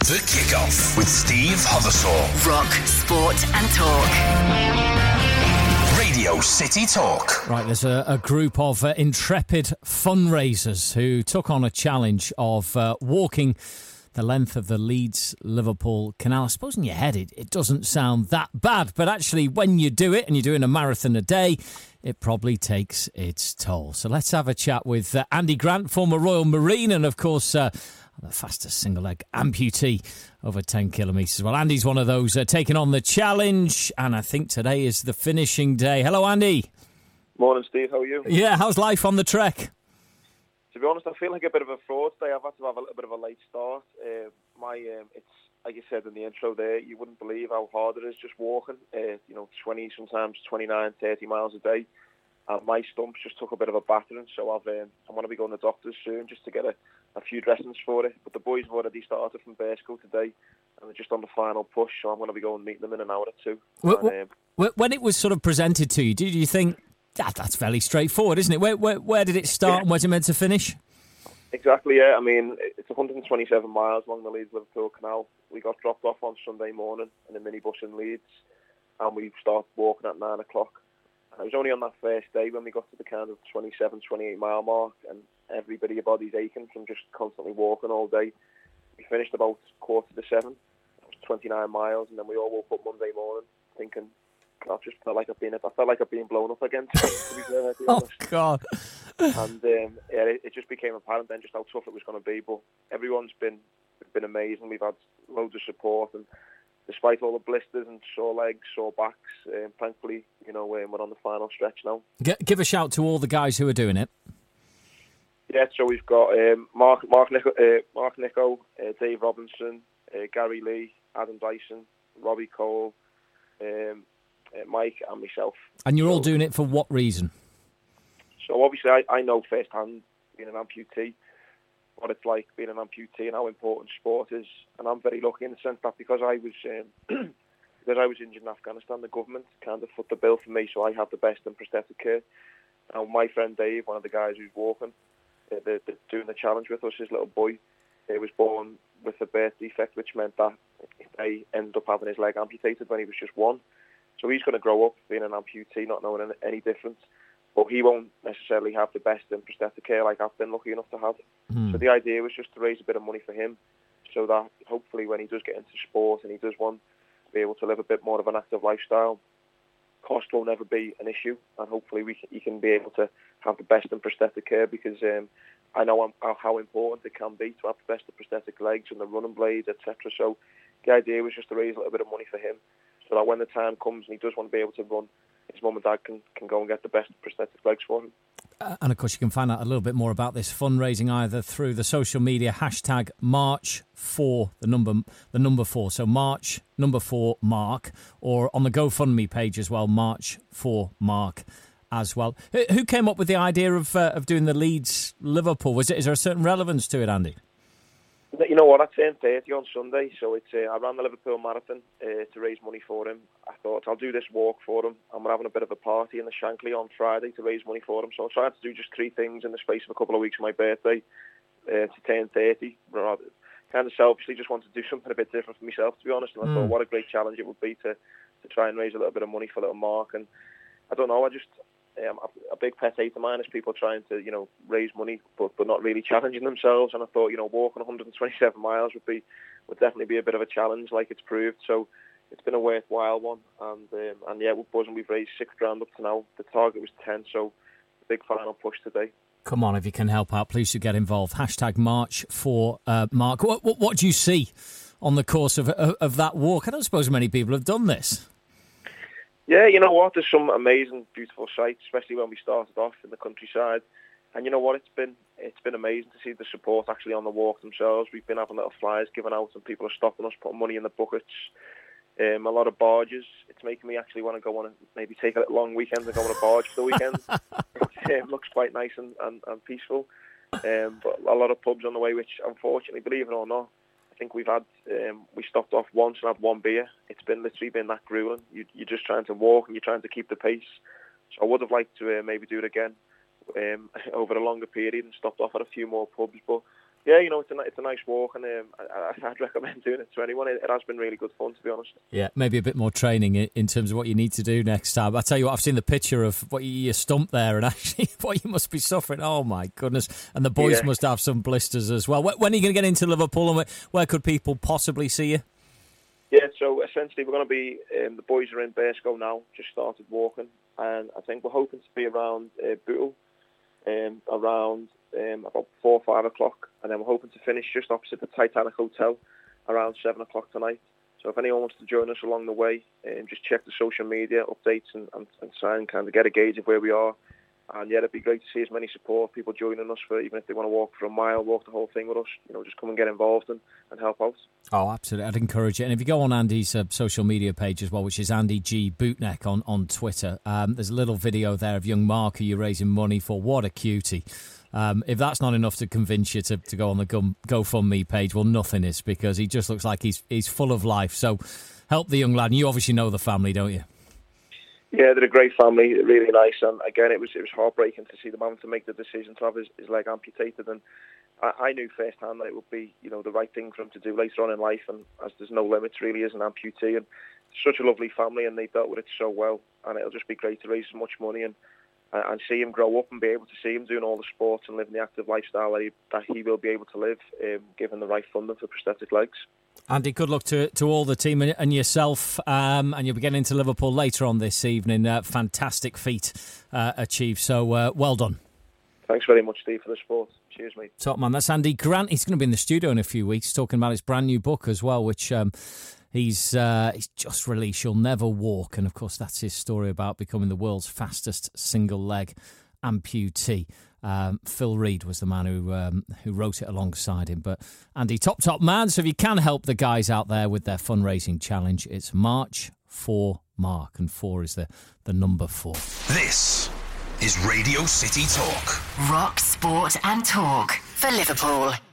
The Kickoff with Steve Hoversall. Rock, sport and talk. Radio City Talk. Right, there's a group of intrepid fundraisers who took on a challenge of walking the length of the Leeds-Liverpool Canal. I suppose in your head it doesn't sound that bad, but actually when you do it and you're doing a marathon a day, it probably takes its toll. So let's have a chat with Andy Grant, former Royal Marine, and of course the fastest single-leg amputee over 10 kilometres. Well, Andy's one of those taking on the challenge, and I think today is the finishing day. Hello, Andy. Morning, Steve. How are you? Yeah, how's life on the trek? To be honest, I feel like a bit of a fraud today. I've had to have a little bit of a late start. It's like you said in the intro there, you wouldn't believe how hard it is just walking. 20, sometimes 29, 30 miles a day. And my stumps just took a bit of a battering, so I'm going to be going to the doctors soon just to get a few dressings for it. But the boys have already started from Bearscough today, and they're just on the final push, so I'm going to be going and meet them in an hour or two. When it was sort of presented to you, did you think, that's fairly straightforward, isn't it? Where did it start and where's it meant to finish? Exactly, yeah. I mean, it's 127 miles along the Leeds-Liverpool Canal. We got dropped off on Sunday morning in a minibus in Leeds, and we started walking at 9 o'clock. It was only on that first day when we got to the kind of 27, 28 mile mark, and your body's aching from just constantly walking all day. We finished about 6:45. It was 29 miles, and then we all woke up Monday morning thinking, I just felt like I've been blown up again. To be fair, to be honest. Oh God! And it just became apparent then just how tough it was going to be. But everyone's been amazing. We've had loads of support, and despite all the blisters and sore legs, sore backs, thankfully, we're on the final stretch now. Give a shout to all the guys who are doing it. Yeah, so we've got Mark Nico, Dave Robinson, Gary Lee, Adam Dyson, Robbie Cole, Mike and myself. And you're all doing it for what reason? So obviously I know firsthand, being an amputee, what it's like being an amputee and how important sport is. And I'm very lucky in the sense that because I was injured in Afghanistan, the government kind of foot the bill for me, so I have the best in prosthetic care. And my friend Dave, one of the guys who's walking, doing the challenge with us, his little boy, he was born with a birth defect, which meant that he ended up having his leg amputated when he was just 1. So he's going to grow up being an amputee, not knowing any difference. But he won't necessarily have the best in prosthetic care like I've been lucky enough to have. So the idea was just to raise a bit of money for him, so that hopefully when he does get into sport and he does want to be able to live a bit more of an active lifestyle, cost won't ever be an issue, and hopefully he can be able to have the best in prosthetic care, because I know how important it can be to have the best of prosthetic legs and the running blades, etc. So the idea was just to raise a little bit of money for him, so that when the time comes and he does want to be able to run, his mum and dad can go and get the best prosthetic legs for him. And of course you can find out a little bit more about this fundraising either through the social media hashtag March for the number 4, so March number 4 Mark, or on the GoFundMe page as well, March for Mark as well. Who came up with the idea of doing the Leeds Liverpool? Is there a certain relevance to it, Andy? You know what, I turned 30 on Sunday, so I ran the Liverpool Marathon to raise money for him. I thought I'll do this walk for him, and we're having a bit of a party in the Shankly on Friday to raise money for him. So I tried to do just 3 things in the space of a couple of weeks of my birthday to turn 30. Rather, kind of selfishly just wanted to do something a bit different for myself, to be honest. And I thought what a great challenge it would be to try and raise a little bit of money for little Mark. And I don't know, a big pet hate of mine is people trying to, raise money but not really challenging themselves. And I thought, walking 127 miles would definitely be a bit of a challenge, like it's proved. So it's been a worthwhile one. And yeah, we're buzzing. We've raised $6,000 up to now. The target was 10, so a big final push today. Come on, if you can help out, please do get involved. Hashtag March for Mark. What do you see on the course of that walk? I don't suppose many people have done this. Yeah, you know what? There's some amazing, beautiful sights, especially when we started off in the countryside. And you know what? It's been amazing to see the support actually on the walk themselves. We've been having little flyers given out, and people are stopping us, putting money in the buckets. A lot of barges. It's making me actually want to go on and maybe take a little long weekend and go on a barge for the weekend. It looks quite nice and peaceful. But a lot of pubs on the way, which unfortunately, believe it or not, I think we've had, we stopped off once and had one beer. It's literally been that grueling. You're just trying to walk and you're trying to keep the pace. So I would have liked to maybe do it again over a longer period and stopped off at a few more pubs. But Yeah, it's a nice walk, and I'd recommend doing it to anyone. It has been really good fun, to be honest. Yeah, maybe a bit more training in terms of what you need to do next time. I tell you what, I've seen the picture of what you stumped there, and actually what you must be suffering. Oh my goodness! And the boys must have some blisters as well. When are you going to get into Liverpool, and where could people possibly see you? Yeah, so essentially we're going to be. The boys are in Bearscough now. Just started walking, and I think we're hoping to be around Bootle, around about 4 or 5 o'clock, and then we're hoping to finish just opposite the Titanic Hotel around 7 o'clock tonight. So if anyone wants to join us along the way, just check the social media updates and try and kind of get a gauge of where we are. And yeah, it'd be great to see as many support people joining us for, even if they want to walk for a mile, walk the whole thing with us. Just come and get involved and help out. Oh, absolutely. I'd encourage it. And if you go on Andy's social media page as well, which is Andy G Bootneck on Twitter, there's a little video there of young Mark who you're raising money for. What a cutie. If that's not enough to convince you to go on the GoFundMe page, well, nothing is, because he just looks like he's full of life. So help the young lad. And you obviously know the family, don't you? Yeah, they're a great family, really nice. And again, it was heartbreaking to see them having to make the decision to have his leg amputated. And I knew firsthand that it would be, the right thing for him to do later on in life. And as there's no limits really as an amputee, and such a lovely family, and they dealt with it so well. And it'll just be great to raise so much money and see him grow up and be able to see him doing all the sports and living the active lifestyle that he will be able to live, given the right funding for prosthetic legs. Andy, good luck to all the team and yourself, and you'll be getting into Liverpool later on this evening. Fantastic feat achieved, so well done. Thanks very much, Steve, for the support. Cheers, mate. Top man, that's Andy Grant. He's going to be in the studio in a few weeks talking about his brand new book as well, which he's just released, You'll Never Walk, and of course that's his story about becoming the world's fastest single leg amputee. Phil Reed was the man who wrote it alongside him. But Andy, top man. So if you can help the guys out there with their fundraising challenge, it's March for Mark, and 4 is the number 4. This is Radio City Talk. Rock, sport and talk for Liverpool.